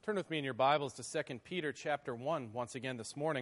Turn with me in your Bibles to 2 Peter chapter 1 once again this morning.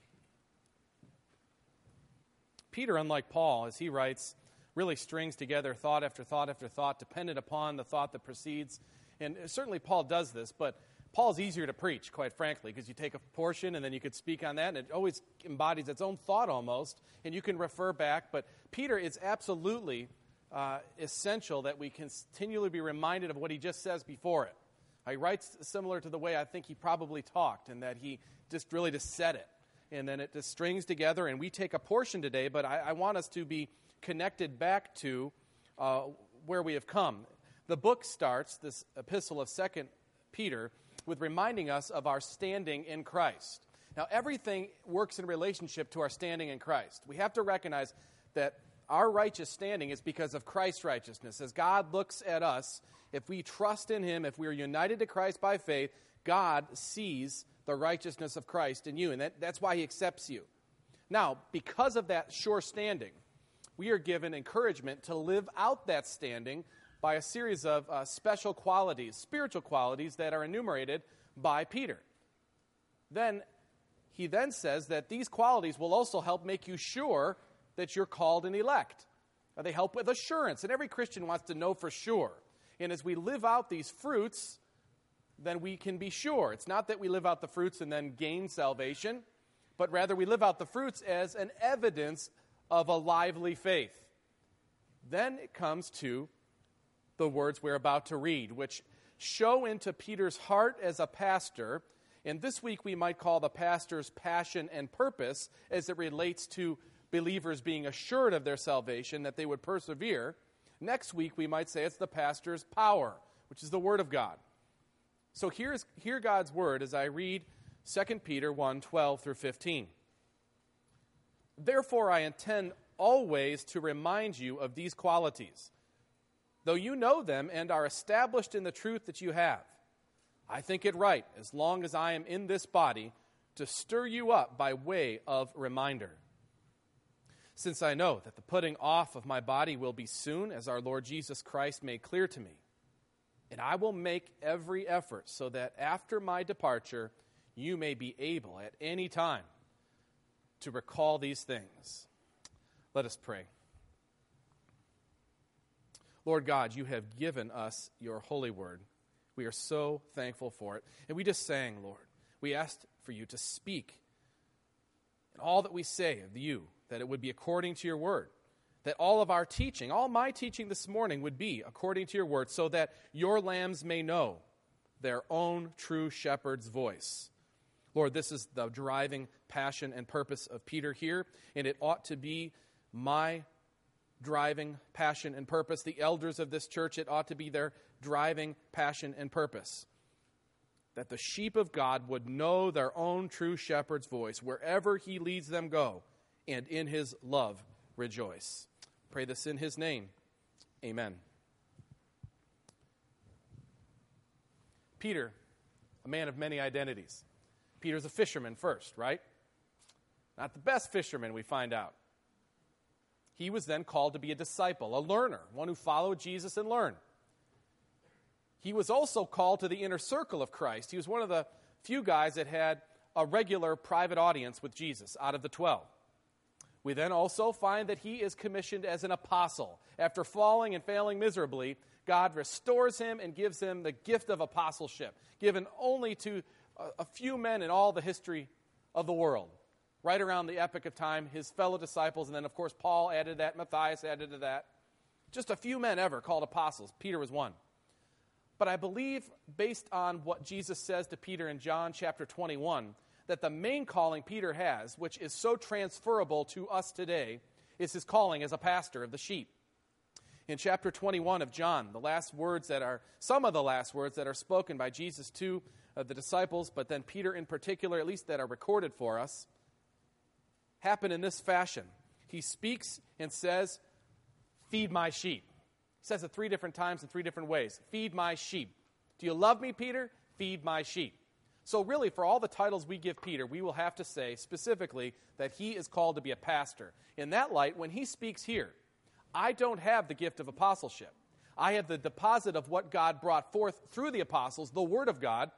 Peter, unlike Paul, as he writes, really strings together thought after thought after thought, dependent upon the thought that precedes. And certainly Paul does this, but Paul's easier to preach, quite frankly, because you take a portion and then you could speak on that, and it always embodies its own thought almost, and you can refer back. But Peter, it's absolutely essential that we continually be reminded of what he just says before it. He writes similar to the way I think he probably talked, and that he just really just said it. And then it just strings together, and we take a portion today, but I want us to be connected back to where we have come. The book starts, this epistle of 2 Peter, with reminding us of our standing in Christ. Now, everything works in relationship to our standing in Christ. We have to recognize that our righteous standing is because of Christ's righteousness. As God looks at us, if we trust in Him, if we are united to Christ by faith, God sees the righteousness of Christ in you, and that's why He accepts you. Now, because of that sure standing, we are given encouragement to live out that standing by a series of special qualities, spiritual qualities that are enumerated by Peter. Then he says that these qualities will also help make you sure that you're called and elect. They help with assurance, and every Christian wants to know for sure. And as we live out these fruits, then we can be sure. It's not that we live out the fruits and then gain salvation, but rather we live out the fruits as an evidence of a lively faith. Then it comes to the words we're about to read, which show into Peter's heart as a pastor, and this week we might call the pastor's passion and purpose as it relates to believers being assured of their salvation, that they would persevere. Next week we might say it's the pastor's power, which is the Word of God. So hear God's Word as I read 2 Peter 1:12 through 15. Therefore I intend always to remind you of these qualities, though you know them and are established in the truth that you have. I think it right, as long as I am in this body, to stir you up by way of reminder. Since I know that the putting off of my body will be soon, as our Lord Jesus Christ made clear to me, and I will make every effort so that after my departure you may be able at any time to recall these things. Let us pray. Lord God, you have given us your holy word. We are so thankful for it. And we just sang, Lord, we asked for you to speak in all that we say of you, that it would be according to your word, that all of our teaching, all my teaching this morning would be according to your word, so that your lambs may know their own true shepherd's voice. Lord, this is the driving passion and purpose of Peter here, and it ought to be my driving passion and purpose. The elders of this church, it ought to be their driving passion and purpose, that the sheep of God would know their own true shepherd's voice wherever he leads them go, and in his love rejoice. Pray this in his name. Amen. Peter, a man of many identities. Peter's a fisherman first, right? Not the best fisherman, we find out. He was then called to be a disciple, a learner, one who followed Jesus and learned. He was also called to the inner circle of Christ. He was one of the few guys that had a regular private audience with Jesus out of the 12. We then also find that he is commissioned as an apostle. After falling and failing miserably, God restores him and gives him the gift of apostleship, given only to a few men in all the history of the world. Right around the epoch of time, his fellow disciples, and then, of course, Paul added that, Matthias added to that. Just a few men ever called apostles. Peter was one. But I believe, based on what Jesus says to Peter in John chapter 21, that the main calling Peter has, which is so transferable to us today, is his calling as a pastor of the sheep. In chapter 21 of John, some of the last words that are spoken by Jesus to the disciples, but then Peter in particular, at least that are recorded for us, happen in this fashion. He speaks and says, "Feed my sheep." He says it 3 different times in 3 different ways. Feed my sheep. Do you love me, Peter? Feed my sheep. So really, for all the titles we give Peter, we will have to say specifically that he is called to be a pastor. In that light, when he speaks here, I don't have the gift of apostleship. I have the deposit of what God brought forth through the apostles, the Word of God,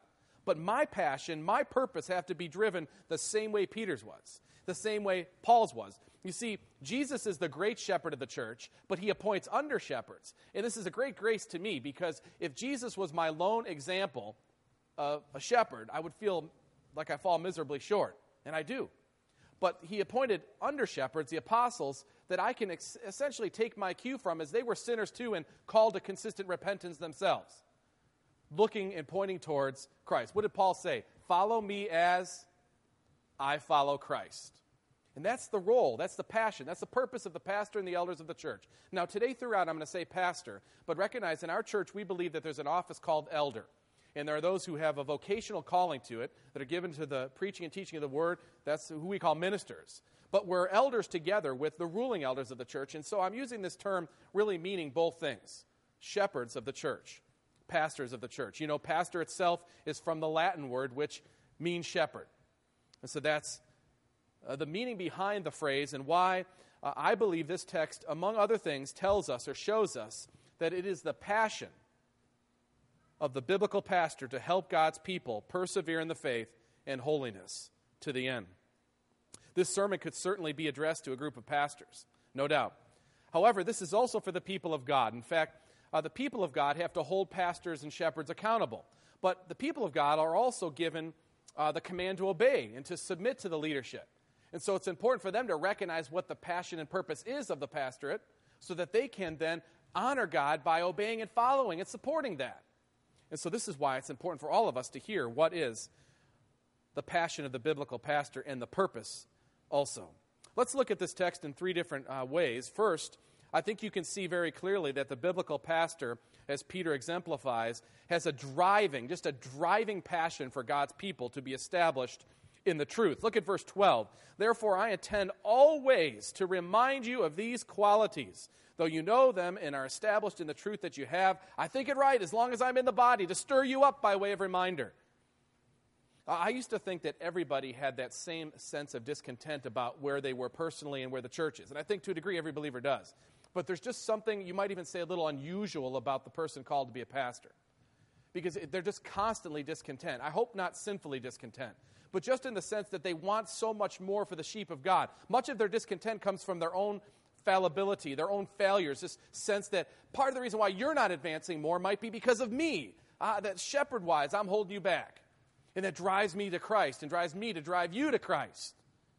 But my passion, my purpose have to be driven the same way Peter's was, the same way Paul's was. You see, Jesus is the great shepherd of the church, but he appoints under shepherds. And this is a great grace to me, because if Jesus was my lone example of a shepherd, I would feel like I fall miserably short, and I do. But he appointed under shepherds, the apostles, that I can essentially take my cue from, as they were sinners too and called to consistent repentance themselves, looking and pointing towards Christ. What did Paul say? Follow me as I follow Christ. And that's the role, that's the passion, that's the purpose of the pastor and the elders of the church. Now, today throughout, I'm going to say pastor, but recognize in our church we believe that there's an office called elder. And there are those who have a vocational calling to it that are given to the preaching and teaching of the word. That's who we call ministers. But we're elders together with the ruling elders of the church. And so I'm using this term really meaning both things. Shepherds of the church, pastors of the church. You know, pastor itself is from the Latin word, which means shepherd. And so that's the meaning behind the phrase, and why I believe this text, among other things, tells us or shows us that it is the passion of the biblical pastor to help God's people persevere in the faith and holiness to the end. This sermon could certainly be addressed to a group of pastors, no doubt. However, this is also for the people of God. In fact, the people of God have to hold pastors and shepherds accountable. But the people of God are also given the command to obey and to submit to the leadership. And so it's important for them to recognize what the passion and purpose is of the pastorate, so that they can then honor God by obeying and following and supporting that. And so this is why it's important for all of us to hear what is the passion of the biblical pastor and the purpose also. Let's look at this text in three different ways. First, I think you can see very clearly that the biblical pastor, as Peter exemplifies, has a driving passion for God's people to be established in the truth. Look at verse 12. Therefore, I intend always to remind you of these qualities. Though you know them and are established in the truth that you have, I think it right, as long as I'm in the body, to stir you up by way of reminder. I used to think that everybody had that same sense of discontent about where they were personally and where the church is. And I think to a degree every believer does. But there's just something, you might even say, a little unusual about the person called to be a pastor. Because they're just constantly discontent. I hope not sinfully discontent, but just in the sense that they want so much more for the sheep of God. Much of their discontent comes from their own fallibility, their own failures, this sense that part of the reason why you're not advancing more might be because of me. That shepherd-wise, I'm holding you back. And that drives me to Christ and drives me to drive you to Christ.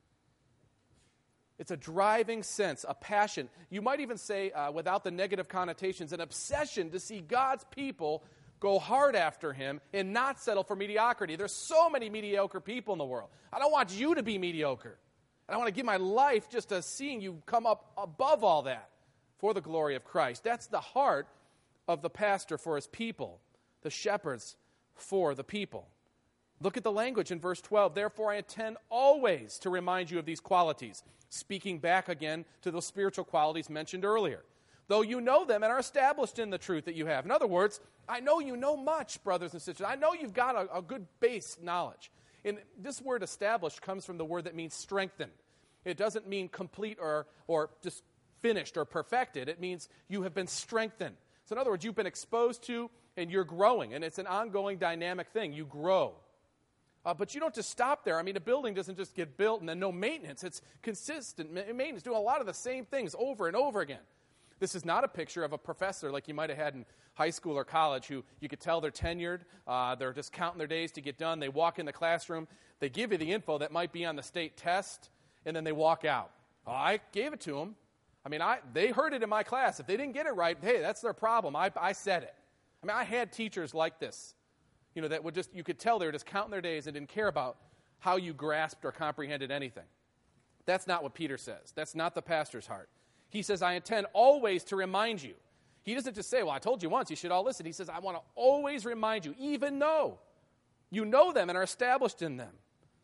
It's a driving sense, a passion. You might even say, without the negative connotations, an obsession to see God's people go hard after him and not settle for mediocrity. There's so many mediocre people in the world. I don't want you to be mediocre. I want to give my life just to seeing you come up above all that for the glory of Christ. That's the heart of the pastor for his people, the shepherds for the people. Look at the language in verse 12. Therefore, I intend always to remind you of these qualities, speaking back again to those spiritual qualities mentioned earlier. Though you know them and are established in the truth that you have. In other words, I know you know much, brothers and sisters. I know you've got a good base knowledge. And this word established comes from the word that means strengthened. It doesn't mean complete or just finished or perfected. It means you have been strengthened. So in other words, you've been exposed to and you're growing. And it's an ongoing dynamic thing. You grow. But you don't just stop there. I mean, a building doesn't just get built and then no maintenance. It's consistent maintenance, doing a lot of the same things over and over again. This is not a picture of a professor like you might have had in high school or college who you could tell they're tenured. They're just counting their days to get done. They walk in the classroom. They give you the info that might be on the state test, and then they walk out. Oh, I gave it to them. I mean, they heard it in my class. If they didn't get it right, hey, that's their problem. I said it. I mean, I had teachers like this, that would just, you could tell they were just counting their days and didn't care about how you grasped or comprehended anything. That's not what Peter says. That's not the pastor's heart. He says, I intend always to remind you. He doesn't just say, well, I told you once, you should all listen. He says, I want to always remind you, even though you know them and are established in them.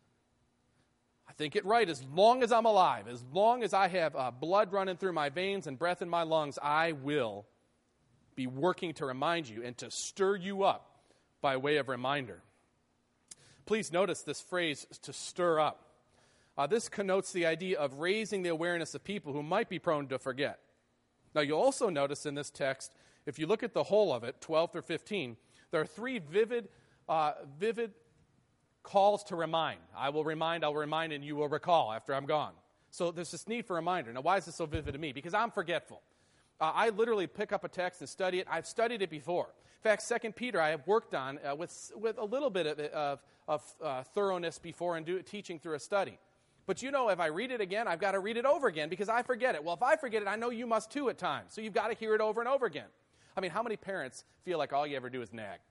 I think it right, as long as I'm alive, as long as I have blood running through my veins and breath in my lungs, I will be working to remind you and to stir you up by way of reminder. Please notice this phrase, to stir up. This connotes the idea of raising the awareness of people who might be prone to forget. Now, you'll also notice in this text, if you look at the whole of it, 12 through 15, there are three vivid calls to remind. I'll remind, and you will recall after I'm gone. So there's this need for reminder. Now, why is this so vivid to me? Because I'm forgetful. I literally pick up a text and study it. I've studied it before. In fact, 2 Peter I have worked on with a little bit of thoroughness before and teaching through a study. But if I read it again, I've got to read it over again because I forget it. Well, if I forget it, I know you must too at times. So you've got to hear it over and over again. I mean, how many parents feel like all you ever do is nag?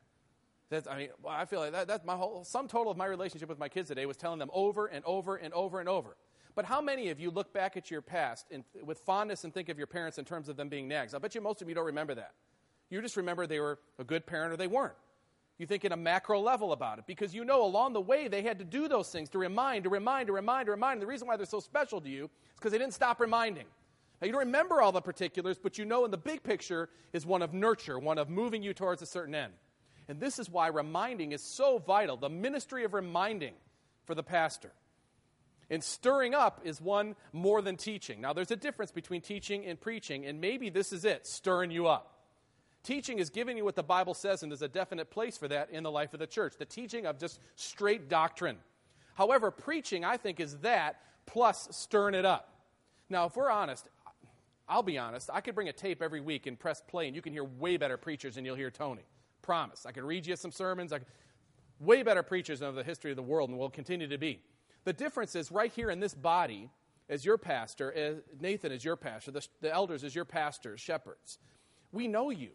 I feel like that's my whole sum total of my relationship with my kids today was telling them over and over and over and over. But how many of you look back at your past with fondness and think of your parents in terms of them being nags? I bet you most of you don't remember that. You just remember they were a good parent or they weren't. You think in a macro level about it because along the way they had to do those things to remind. And the reason why they're so special to you is because they didn't stop reminding. Now, you don't remember all the particulars, but in the big picture is one of nurture, one of moving you towards a certain end. And this is why reminding is so vital, the ministry of reminding for the pastor. And stirring up is one more than teaching. Now, there's a difference between teaching and preaching, and maybe this is it, stirring you up. Teaching is giving you what the Bible says, and there's a definite place for that in the life of the church, the teaching of just straight doctrine. However, preaching, I think, is that plus stirring it up. Now, if we're honest, I'll be honest, I could bring a tape every week and press play, and you can hear way better preachers than you'll hear Tony. Promise. I can read you some sermons. Way better preachers of the history of the world and will continue to be. The difference is right here in this body, as your pastor, as Nathan is your pastor, the elders as your pastors, shepherds. We know you.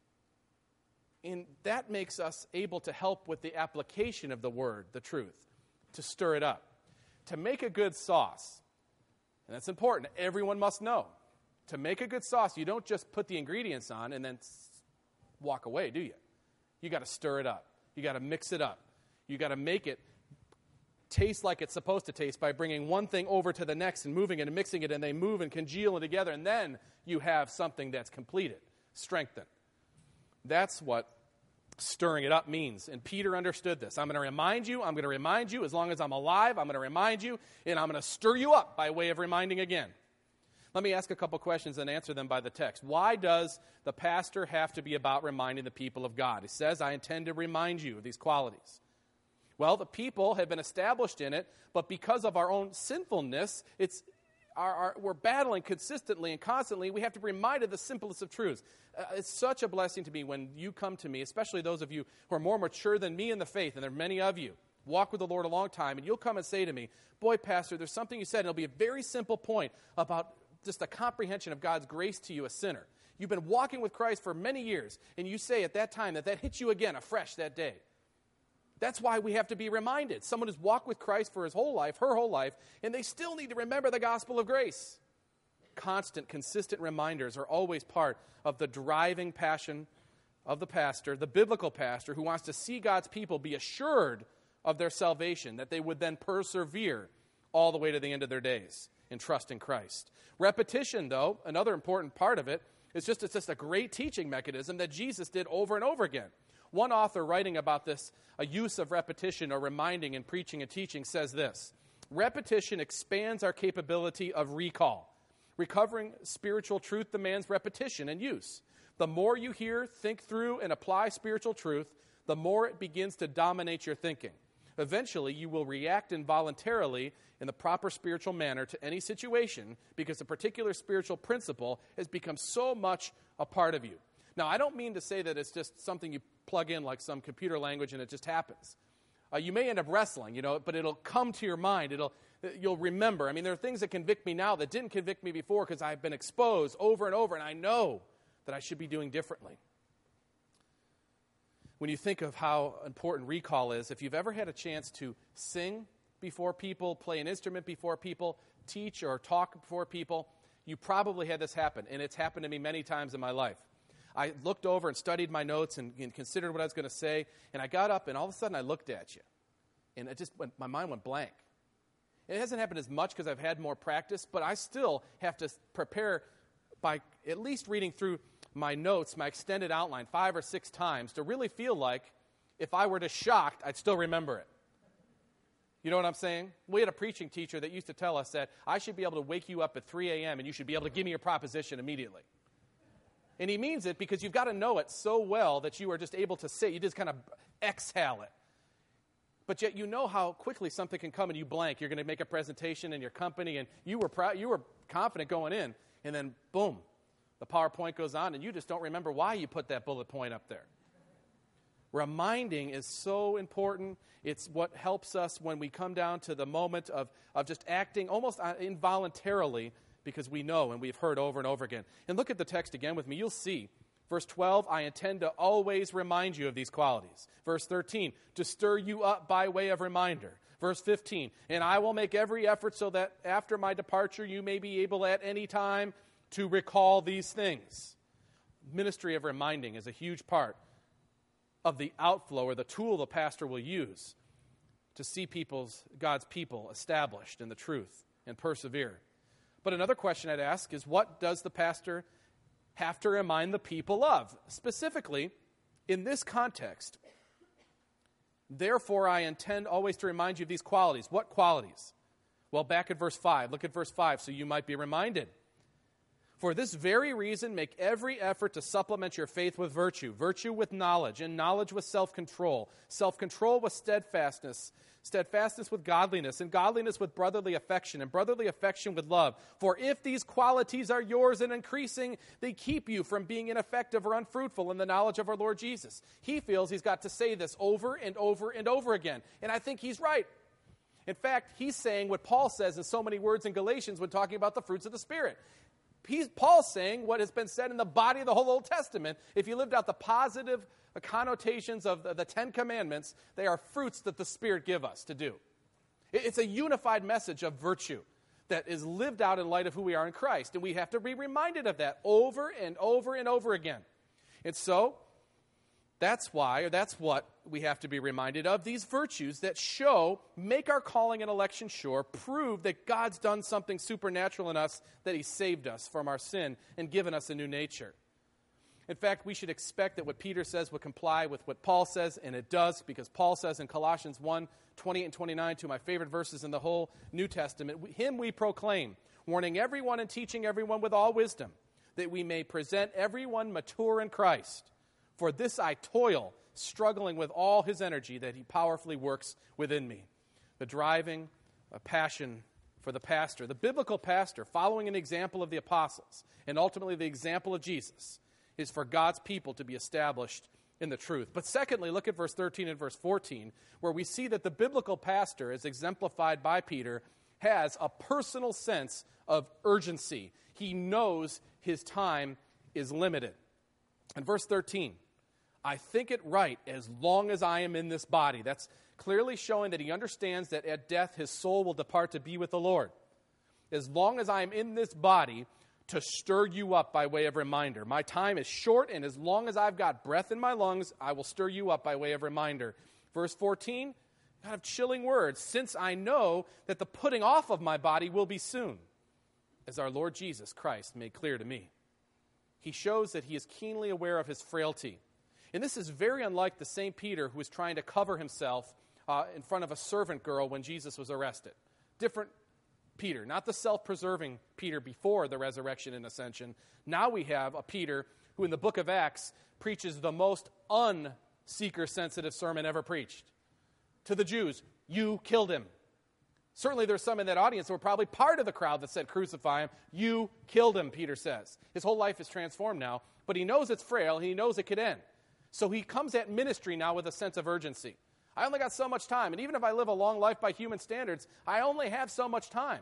And that makes us able to help with the application of the word, the truth, to stir it up. To make a good sauce, and that's important, everyone must know. To make a good sauce, you don't just put the ingredients on and then walk away, do you? You got to stir it up. You got to mix it up. You got to make it taste like it's supposed to taste by bringing one thing over to the next and moving it and mixing it, and they move and congeal together, and then you have something that's completed, strengthened. That's what stirring it up means, and Peter understood this. I'm going to remind you, as long as I'm alive, I'm going to remind you, and I'm going to stir you up by way of reminding again. Let me ask a couple questions and answer them by the text. Why does the pastor have to be about reminding the people of God? He says, I intend to remind you of these qualities. Well, the people have been established in it, but because of our own sinfulness, we're battling consistently and constantly. We have to be reminded of the simplest of truths. It's such a blessing to me when you come to me, especially those of you who are more mature than me in the faith, and there are many of you, walk with the Lord a long time, and you'll come and say to me, boy, Pastor, there's something you said, and it'll be a very simple point about just a comprehension of God's grace to you, a sinner. You've been walking with Christ for many years, and you say at that time that hit you again afresh that day. That's why we have to be reminded. Someone who's walked with Christ for his whole life, her whole life, and they still need to remember the gospel of grace. Constant, consistent reminders are always part of the driving passion of the pastor, the biblical pastor, who wants to see God's people be assured of their salvation, that they would then persevere all the way to the end of their days and trust in Christ. Repetition, though, another important part of it, it's just a great teaching mechanism that Jesus did over and over again. One author writing about this, a use of repetition or reminding in preaching and teaching, says this: repetition expands our capability of recall. Recovering spiritual truth demands repetition and use. The more you hear, think through, and apply spiritual truth, the more it begins to dominate your thinking. Eventually, you will react involuntarily in the proper spiritual manner to any situation because a particular spiritual principle has become so much a part of you. Now, I don't mean to say that it's just something you plug in like some computer language and it just happens. You may end up wrestling, but it'll come to your mind. You'll remember. I mean, there are things that convict me now that didn't convict me before because I've been exposed over and over, and I know that I should be doing differently. When you think of how important recall is, if you've ever had a chance to sing before people, play an instrument before people, teach or talk before people, you probably had this happen, and it's happened to me many times in my life. I looked over and studied my notes and considered what I was going to say, and I got up, and all of a sudden I looked at you, and my mind went blank. It hasn't happened as much because I've had more practice, but I still have to prepare by at least reading through my notes, my extended outline, 5 or 6 times to really feel like if I were just shocked, I'd still remember it. You know what I'm saying? We had a preaching teacher that used to tell us that I should be able to wake you up at 3 a.m. and you should be able to give me your proposition immediately. And he means it because you've got to know it so well that you are just able to say, you just kind of exhale it. But yet you know how quickly something can come and you blank. You're going to make a presentation in your company, and you were confident going in, and then boom, the PowerPoint goes on, and you just don't remember why you put that bullet point up there. Reminding is so important. It's what helps us when we come down to the moment of just acting almost involuntarily because we know and we've heard over and over again. And look at the text again with me. You'll see. Verse 12, I intend to always remind you of these qualities. Verse 13, to stir you up by way of reminder. Verse 15, and I will make every effort so that after my departure you may be able at any time to recall these things. Ministry of reminding is a huge part of the outflow or the tool the pastor will use to see God's people established in the truth and persevere. But another question I'd ask is, what does the pastor have to remind the people of? Specifically, in this context, therefore I intend always to remind you of these qualities. What qualities? Well, back at verse 5. Look at verse 5 so you might be reminded. For this very reason, make every effort to supplement your faith with virtue, virtue with knowledge, and knowledge with self-control, self-control with steadfastness, steadfastness with godliness, and godliness with brotherly affection, and brotherly affection with love. For if these qualities are yours and increasing, they keep you from being ineffective or unfruitful in the knowledge of our Lord Jesus. He feels he's got to say this over and over and over again, and I think he's right. In fact, he's saying what Paul says in so many words in Galatians when talking about the fruits of the Spirit. Paul's saying what has been said in the body of the whole Old Testament. If you lived out the positive connotations of the Ten Commandments, they are fruits that the Spirit give us to do. It's a unified message of virtue that is lived out in light of who we are in Christ. And we have to be reminded of that over and over and over again. And so, that's what we have to be reminded of. These virtues that make our calling and election sure, prove that God's done something supernatural in us, that He saved us from our sin and given us a new nature. In fact, we should expect that what Peter says would comply with what Paul says, and it does, because Paul says in Colossians 1, 28 and 29, two of my favorite verses in the whole New Testament, Him we proclaim, warning everyone and teaching everyone with all wisdom, that we may present everyone mature in Christ. For this I toil, struggling with all His energy that He powerfully works within me. The driving passion for the pastor, the biblical pastor, following an example of the apostles, and ultimately the example of Jesus, is for God's people to be established in the truth. But secondly, look at verse 13 and verse 14, where we see that the biblical pastor, as exemplified by Peter, has a personal sense of urgency. He knows his time is limited. In verse 13, I think it right as long as I am in this body. That's clearly showing that he understands that at death his soul will depart to be with the Lord. As long as I am in this body, to stir you up by way of reminder. My time is short, and as long as I've got breath in my lungs, I will stir you up by way of reminder. Verse 14, kind of chilling words. Since I know that the putting off of my body will be soon, as our Lord Jesus Christ made clear to me. He shows that he is keenly aware of his frailty. And this is very unlike the same Peter who was trying to cover himself in front of a servant girl when Jesus was arrested. Different Peter, not the self-preserving Peter before the resurrection and ascension. Now we have a Peter who in the book of Acts preaches the most un-seeker-sensitive sermon ever preached. To the Jews, you killed him. Certainly there's some in that audience who were probably part of the crowd that said, crucify him. You killed him, Peter says. His whole life is transformed now, but he knows it's frail, and he knows it could end. So he comes at ministry now with a sense of urgency. I only got so much time, and even if I live a long life by human standards, I only have so much time.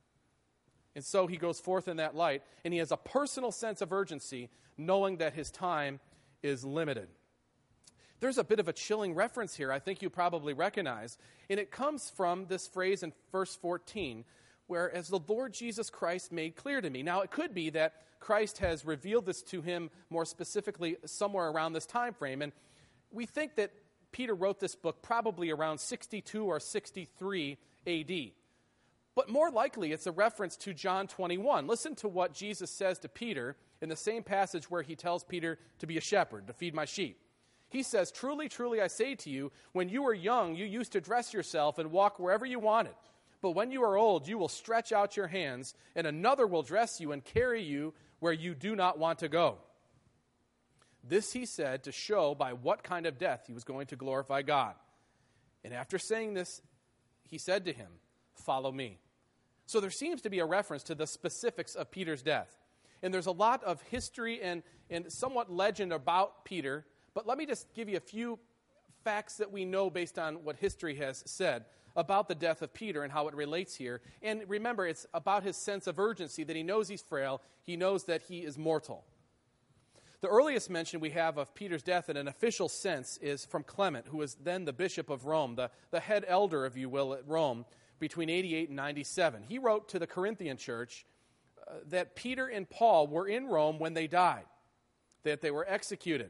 And so he goes forth in that light, and he has a personal sense of urgency, knowing that his time is limited. There's a bit of a chilling reference here I think you probably recognize, and it comes from this phrase in verse 14, where as the Lord Jesus Christ made clear to me. Now, it could be that Christ has revealed this to him more specifically somewhere around this time frame, and we think that Peter wrote this book probably around 62 or 63 A.D., but more likely it's a reference to John 21. Listen to what Jesus says to Peter in the same passage where he tells Peter to be a shepherd, to feed my sheep. He says, truly, truly, I say to you, when you were young, you used to dress yourself and walk wherever you wanted. But when you are old, you will stretch out your hands, and another will dress you and carry you where you do not want to go. This he said to show by what kind of death he was going to glorify God. And after saying this, he said to him, "Follow me." So there seems to be a reference to the specifics of Peter's death. And there's a lot of history and somewhat legend about Peter, but let me just give you a few facts that we know based on what history has said about the death of Peter and how it relates here. And remember, it's about his sense of urgency, that he knows he's frail, he knows that he is mortal. The earliest mention we have of Peter's death in an official sense is from Clement, who was then the bishop of Rome, the head elder, if you will, at Rome, between 88 and 97. He wrote to the Corinthian church that Peter and Paul were in Rome when they died, that they were executed.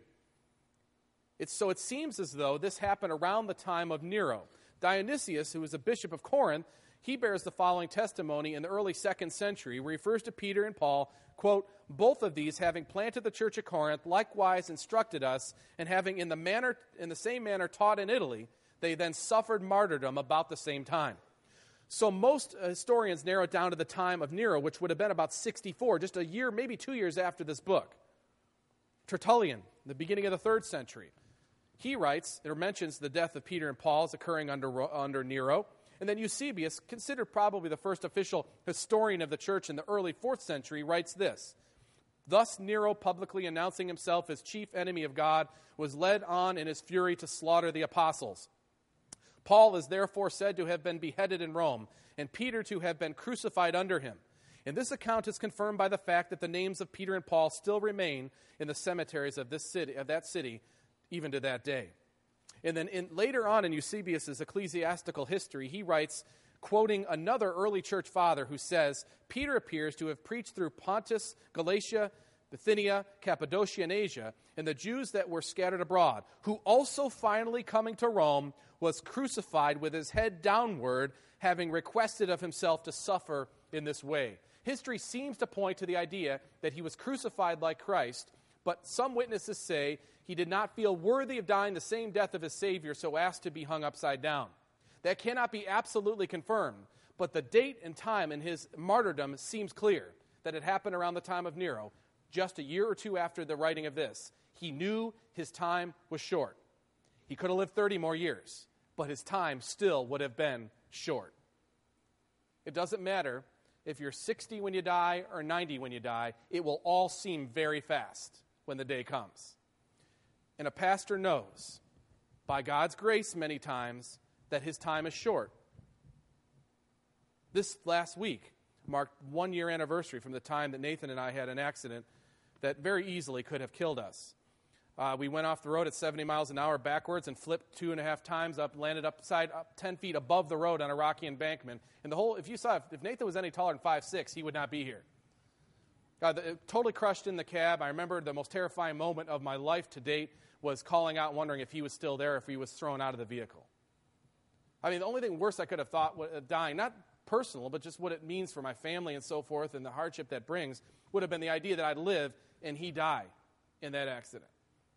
So it seems as though this happened around the time of Nero. Dionysius, who was a bishop of Corinth, he bears the following testimony in the early 2nd century, where he refers to Peter and Paul, quote, "Both of these, having planted the church at Corinth, likewise instructed us, and having in the same manner taught in Italy, they then suffered martyrdom about the same time." So most historians narrow it down to the time of Nero, which would have been about 64, just a year, maybe 2 years after this book. Tertullian, the beginning of the 3rd century, he writes or mentions the death of Peter and Paul as occurring under Nero. And then Eusebius, considered probably the first official historian of the church in the early 4th century, writes this: "Thus Nero, publicly announcing himself as chief enemy of God, was led on in his fury to slaughter the apostles. Paul is therefore said to have been beheaded in Rome, and Peter to have been crucified under him. And this account is confirmed by the fact that the names of Peter and Paul still remain in the cemeteries of that city, even to that day." And then later on in Eusebius' ecclesiastical history, he writes, quoting another early church father who says, "Peter appears to have preached through Pontus, Galatia, Bithynia, Cappadocia, and Asia, and the Jews that were scattered abroad, who also finally coming to Rome was crucified with his head downward, having requested of himself to suffer in this way." History seems to point to the idea that he was crucified like Christ, but some witnesses say he did not feel worthy of dying the same death of his Savior, so asked to be hung upside down. That cannot be absolutely confirmed, but the date and time in his martyrdom seems clear, that it happened around the time of Nero, just a year or two after the writing of this. He knew his time was short. He could have lived 30 more years, but his time still would have been short. It doesn't matter if you're 60 when you die or 90 when you die, it will all seem very fast when the day comes. And a pastor knows, by God's grace many times, that his time is short. This last week marked 1-year anniversary from the time that Nathan and I had an accident that very easily could have killed us. We went off the road at 70 miles an hour backwards and flipped 2.5 times up, landed up 10 feet above the road on a rocky embankment. And if Nathan was any taller than 5'6", he would not be here. Totally crushed in the cab. I remember the most terrifying moment of my life to date was calling out, wondering if he was still there, if he was thrown out of the vehicle. I mean, the only thing worse I could have thought, dying, not personal, but just what it means for my family and so forth and the hardship that brings, would have been the idea that I'd live and he die in that accident.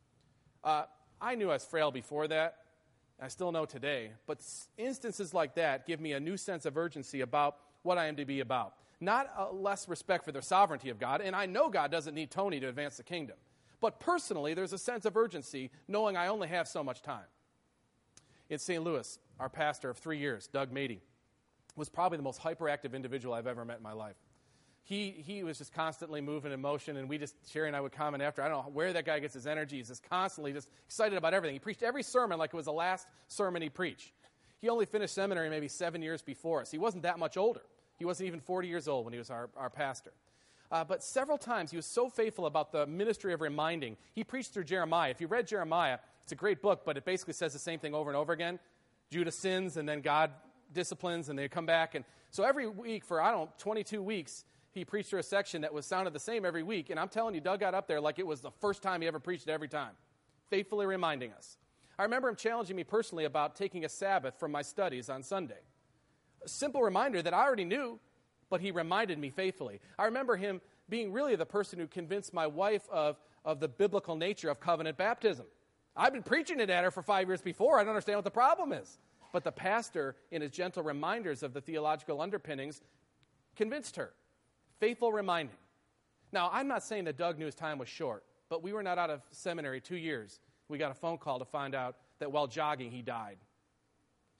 I knew I was frail before that. I still know today. But instances like that give me a new sense of urgency about what I am to be about. Not a less respect for the sovereignty of God, and I know God doesn't need Tony to advance the kingdom. But personally, there's a sense of urgency knowing I only have so much time. In St. Louis, our pastor of 3 years, Doug Mady, was probably the most hyperactive individual I've ever met in my life. He was just constantly moving in motion, and Sherry and I would comment after, I don't know where that guy gets his energy. He's just constantly just excited about everything. He preached every sermon like it was the last sermon he preached. He only finished seminary maybe 7 years before us. He wasn't that much older. He wasn't even 40 years old when he was our pastor. But several times he was so faithful about the ministry of reminding. He preached through Jeremiah. If you read Jeremiah, it's a great book, but it basically says the same thing over and over again. Judah sins, and then God disciplines, and they come back. And so every week for, 22 weeks, he preached through a section that sounded the same every week. And I'm telling you, Doug got up there like it was the first time he ever preached it every time, faithfully reminding us. I remember him challenging me personally about taking a Sabbath from my studies on Sunday. A simple reminder that I already knew, but he reminded me faithfully. I remember him being really the person who convinced my wife of the biblical nature of covenant baptism. I've been preaching it at her for 5 years before. I don't understand what the problem is. But the pastor, in his gentle reminders of the theological underpinnings, convinced her. Faithful reminding. Now, I'm not saying that Doug knew his time was short, but we were not out of seminary 2 years. We got a phone call to find out that while jogging, he died.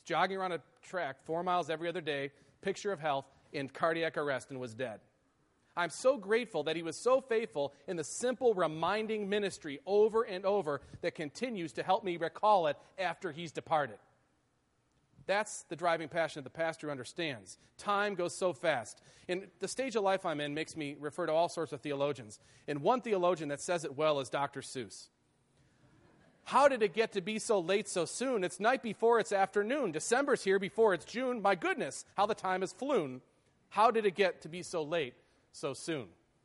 jogging around a track 4 miles every other day, picture of health, in cardiac arrest and was dead. I'm so grateful that he was so faithful in the simple reminding ministry over and over that continues to help me recall it after he's departed. That's the driving passion of the pastor who understands. Time goes so fast. And the stage of life I'm in makes me refer to all sorts of theologians. And one theologian that says it well is Dr. Seuss. How did it get to be so late so soon? It's night before it's afternoon. December's here before it's June. My goodness, how the time has flown. How did it get to be so late so soon?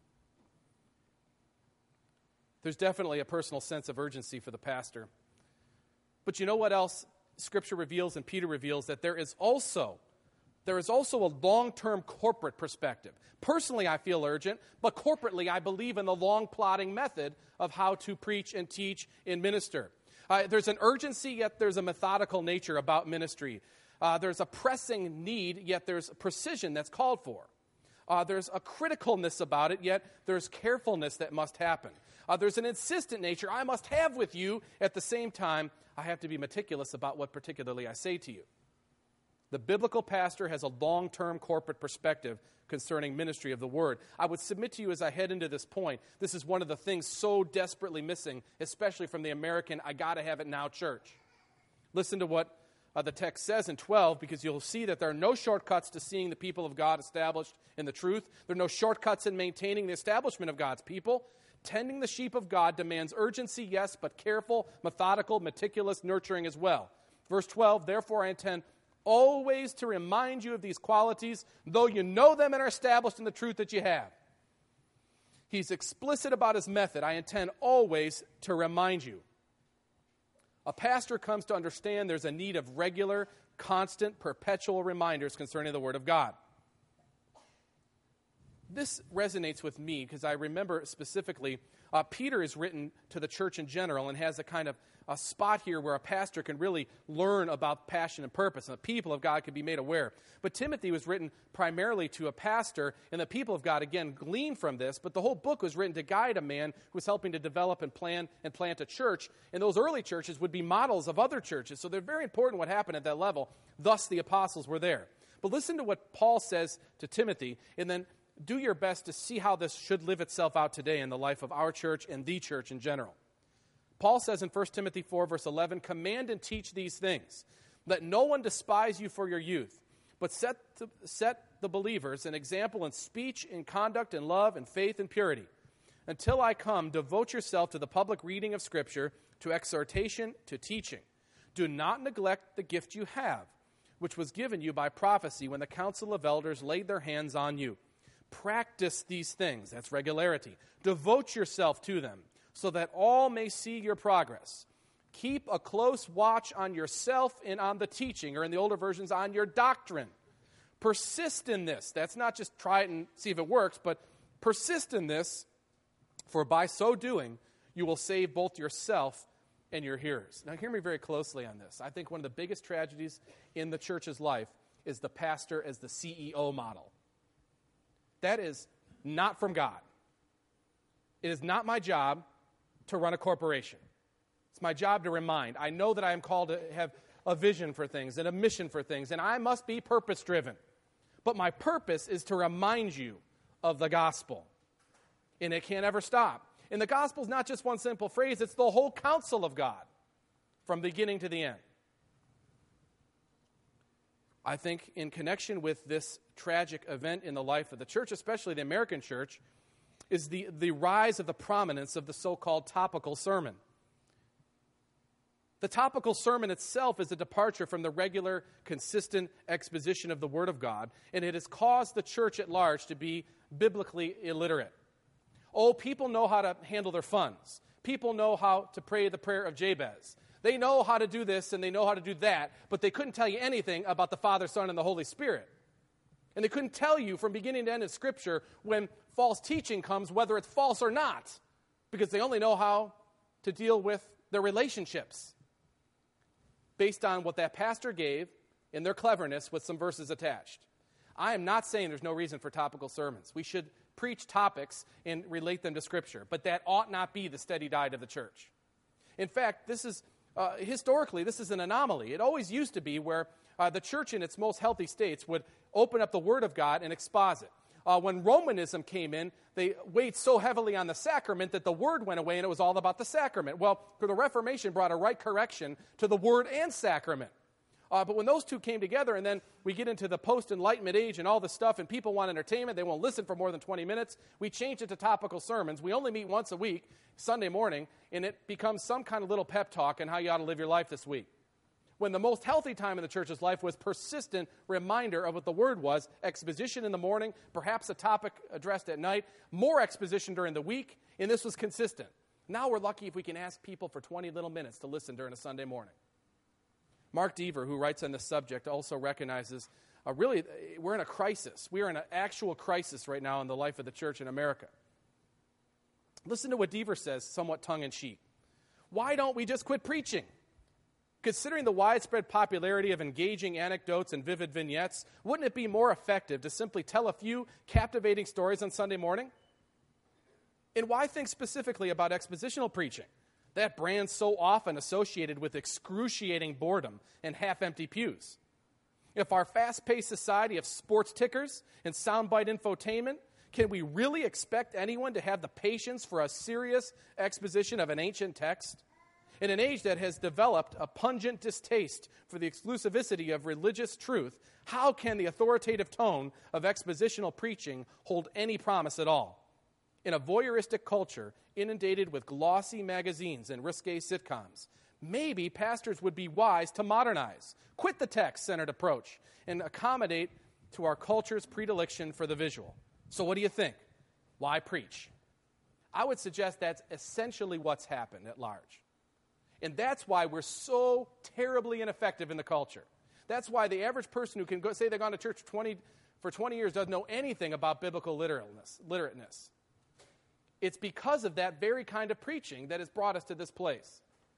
There's definitely a personal sense of urgency for the pastor. But you know what else Scripture reveals and Peter reveals? That there is also a long-term corporate perspective. Personally, I feel urgent, but corporately, I believe in the long plotting method of how to preach and teach and minister. There's an urgency, yet there's a methodical nature about ministry. There's a pressing need, yet there's precision that's called for. There's a criticalness about it, yet there's carefulness that must happen. There's an insistent nature I must have with you. At the same time, I have to be meticulous about what particularly I say to you. The biblical pastor has a long-term corporate perspective concerning ministry of the word. I would submit to you as I head into this point, this is one of the things so desperately missing, especially from the American, I gotta have it now church. Listen to what the text says in 12, because you'll see that there are no shortcuts to seeing the people of God established in the truth. There are no shortcuts in maintaining the establishment of God's people. Tending the sheep of God demands urgency, yes, but careful, methodical, meticulous nurturing as well. Verse 12, therefore I intend always to remind you of these qualities, though you know them and are established in the truth that you have. He's explicit about his method. I intend always to remind you. A pastor comes to understand there's a need of regular, constant, perpetual reminders concerning the Word of God. This resonates with me because I remember specifically Peter is written to the church in general and has a kind of a spot here where a pastor can really learn about passion and purpose, and the people of God can be made aware. But Timothy was written primarily to a pastor, and the people of God, again, glean from this, but the whole book was written to guide a man who was helping to develop and plan and plant a church, and those early churches would be models of other churches, so they're very important what happened at that level. Thus, the apostles were there. But listen to what Paul says to Timothy, and then do your best to see how this should live itself out today in the life of our church and the church in general. Paul says in 1 Timothy 4, verse 11, command and teach these things. Let no one despise you for your youth, but set the believers an example in speech, in conduct, in love, in faith, and purity. Until I come, devote yourself to the public reading of Scripture, to exhortation, to teaching. Do not neglect the gift you have, which was given you by prophecy when the council of elders laid their hands on you. Practice these things, that's regularity. Devote yourself to them, so that all may see your progress. Keep a close watch on yourself and on the teaching, or in the older versions, on your doctrine. Persist in this. That's not just try it and see if it works, but persist in this, for by so doing, you will save both yourself and your hearers. Now, hear me very closely on this. I think one of the biggest tragedies in the church's life is the pastor as the CEO model. That is not from God. It is not my job to run a corporation. It's my job to remind. I know that I am called to have a vision for things and a mission for things, and I must be purpose-driven. But my purpose is to remind you of the gospel, and it can't ever stop. And the gospel is not just one simple phrase, it's the whole counsel of God from beginning to the end. I think in connection with this tragic event in the life of the church, especially the American church, is the rise of the prominence of the so-called topical sermon. The topical sermon itself is a departure from the regular, consistent exposition of the Word of God, and it has caused the church at large to be biblically illiterate. Oh, people know how to handle their funds. People know how to pray the prayer of Jabez. They know how to do this and they know how to do that, but they couldn't tell you anything about the Father, Son, and the Holy Spirit. And they couldn't tell you from beginning to end of Scripture when false teaching comes, whether it's false or not, because they only know how to deal with their relationships based on what that pastor gave in their cleverness with some verses attached. I am not saying there's no reason for topical sermons. We should preach topics and relate them to Scripture, but that ought not be the steady diet of the church. In fact, this is Historically, this is an anomaly. It always used to be where the church in its most healthy states would open up the Word of God and exposit. When Romanism came in, they weighed so heavily on the sacrament that the Word went away and it was all about the sacrament. Well, the Reformation brought a right correction to the Word and sacrament. But when those two came together, and then we get into the post-Enlightenment age and all this stuff, and people want entertainment, they won't listen for more than 20 minutes, we changed it to topical sermons. We only meet once a week, Sunday morning, and it becomes some kind of little pep talk on how you ought to live your life this week. When the most healthy time in the church's life was persistent reminder of what the Word was, exposition in the morning, perhaps a topic addressed at night, more exposition during the week, and this was consistent. Now we're lucky if we can ask people for 20 little minutes to listen during a Sunday morning. Mark Dever, who writes on this subject, also recognizes really we're in a crisis. We are in an actual crisis right now in the life of the church in America. Listen to what Dever says, somewhat tongue-in-cheek. Why don't we just quit preaching? Considering the widespread popularity of engaging anecdotes and vivid vignettes, wouldn't it be more effective to simply tell a few captivating stories on Sunday morning? And why think specifically about expositional preaching? That brand so often associated with excruciating boredom and half-empty pews. If our fast-paced society of sports tickers and soundbite infotainment, can we really expect anyone to have the patience for a serious exposition of an ancient text? In an age that has developed a pungent distaste for the exclusivity of religious truth, how can the authoritative tone of expositional preaching hold any promise at all? In a voyeuristic culture inundated with glossy magazines and risque sitcoms, maybe pastors would be wise to modernize, quit the text-centered approach, and accommodate to our culture's predilection for the visual. So what do you think? Why preach? I would suggest that's essentially what's happened at large. And that's why we're so terribly ineffective in the culture. That's why the average person who can say they've gone to church for 20 years doesn't know anything about biblical literateness. It's because of that very kind of preaching that has brought us to this place.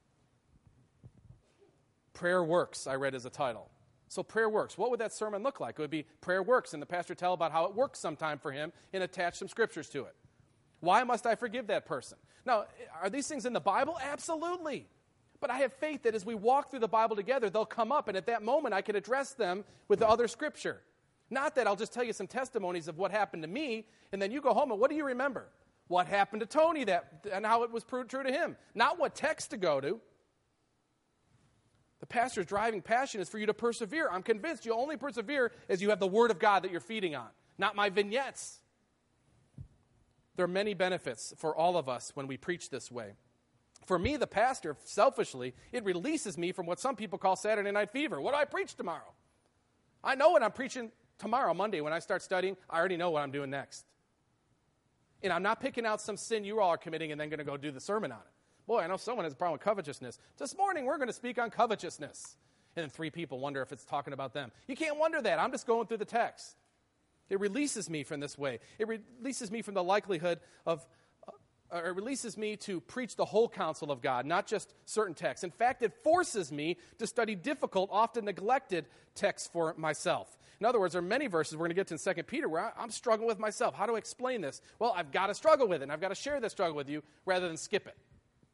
Prayer works, I read as a title. So prayer works. What would that sermon look like? It would be prayer works, and the pastor tell about how it works sometime for him and attach some scriptures to it. Why must I forgive that person? Now, are these things in the Bible? Absolutely. But I have faith that as we walk through the Bible together, they'll come up, and at that moment I can address them with the other scripture. Not that I'll just tell you some testimonies of what happened to me, and then you go home, and what do you remember? What happened to Tony and how it was proved true to him. Not what text to go to. The pastor's driving passion is for you to persevere. I'm convinced you'll only persevere as you have the Word of God that you're feeding on, not my vignettes. There are many benefits for all of us when we preach this way. For me, the pastor, selfishly, it releases me from what some people call Saturday night fever. What do I preach tomorrow? I know what I'm preaching tomorrow, Monday, when I start studying. I already know what I'm doing next. And I'm not picking out some sin you all are committing and then going to go do the sermon on it. Boy, I know someone has a problem with covetousness. This morning, we're going to speak on covetousness. And then 3 people wonder if it's talking about them. You can't wonder that. I'm just going through the text. It releases me from this way. It releases me from the likelihood of, it releases me to preach the whole counsel of God, not just certain texts. In fact, it forces me to study difficult, often neglected texts for myself. In other words, there are many verses we're going to get to in 2 Peter where I'm struggling with myself. How do I explain this? Well, I've got to struggle with it, and I've got to share that struggle with you rather than skip it.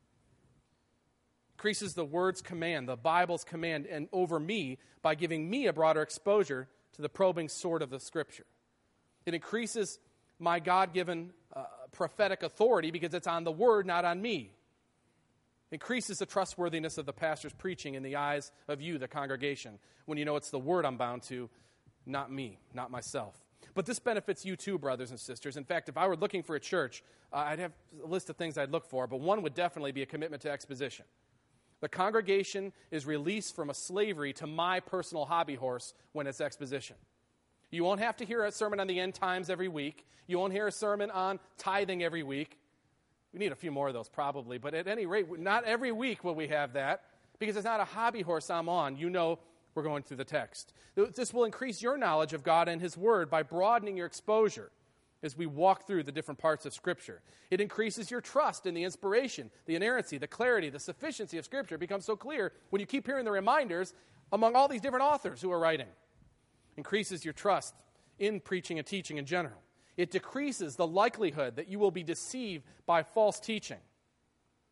Increases the Word's command, the Bible's command, and over me by giving me a broader exposure to the probing sword of the Scripture. It increases my God-given prophetic authority because it's on the Word, not on me. Increases the trustworthiness of the pastor's preaching in the eyes of you, the congregation, when you know it's the Word I'm bound to, not me, not myself. But this benefits you too, brothers and sisters. In fact, if I were looking for a church, I'd have a list of things I'd look for, but one would definitely be a commitment to exposition. The congregation is released from a slavery to my personal hobby horse when it's exposition. You won't have to hear a sermon on the end times every week. You won't hear a sermon on tithing every week. We need a few more of those probably, but at any rate, not every week will we have that because it's not a hobby horse I'm on. You know we're going through the text. This will increase your knowledge of God and His Word by broadening your exposure as we walk through the different parts of Scripture. It increases your trust in the inspiration, the inerrancy, the clarity, the sufficiency of Scripture. It becomes so clear when you keep hearing the reminders among all these different authors who are writing. Increases your trust in preaching and teaching in general. It decreases the likelihood that you will be deceived by false teaching.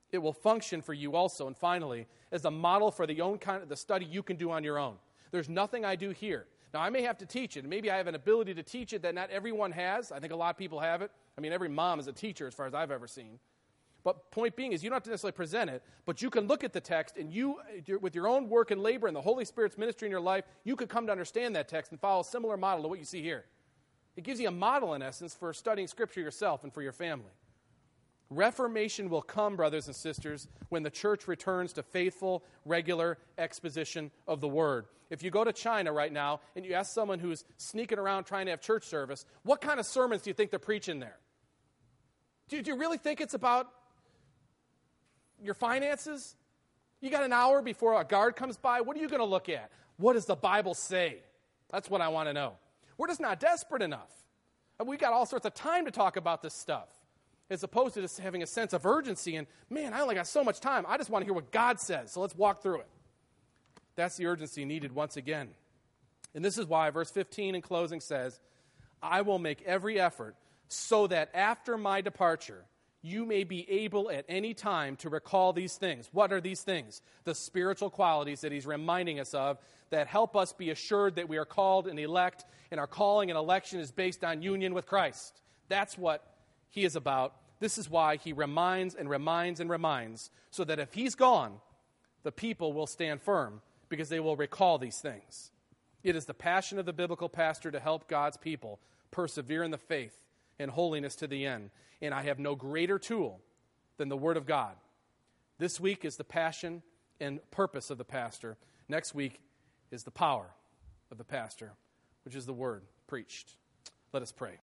It will function for you also. And finally, as a model for the study you can do on your own. There's nothing I do here. Now, I may have to teach it. Maybe I have an ability to teach it that not everyone has. I think a lot of people have it. I mean, every mom is a teacher as far as I've ever seen. But point being is you don't have to necessarily present it, but you can look at the text and with your own work and labor and the Holy Spirit's ministry in your life, you could come to understand that text and follow a similar model to what you see here. It gives you a model, in essence, for studying Scripture yourself and for your family. Reformation will come, brothers and sisters, when the church returns to faithful, regular exposition of the Word. If you go to China right now and you ask someone who's sneaking around trying to have church service, what kind of sermons do you think they're preaching there? Do you really think it's about your finances? You got an hour before a guard comes by. What are you going to look at? What does the Bible say? That's what I want to know. We're just not desperate enough. And we've got all sorts of time to talk about this stuff, as opposed to just having a sense of urgency and, man, I only got so much time. I just want to hear what God says, so let's walk through it. That's the urgency needed once again. And this is why verse 15 in closing says, I will make every effort so that after my departure, you may be able at any time to recall these things. What are these things? The spiritual qualities that he's reminding us of that help us be assured that we are called and elect, and our calling and election is based on union with Christ. That's what he is about. This is why he reminds and reminds and reminds, so that if he's gone, the people will stand firm because they will recall these things. It is the passion of the biblical pastor to help God's people persevere in the faith and holiness to the end. And I have no greater tool than the Word of God. This week is the passion and purpose of the pastor. Next week is the power of the pastor, which is the Word preached. Let us pray.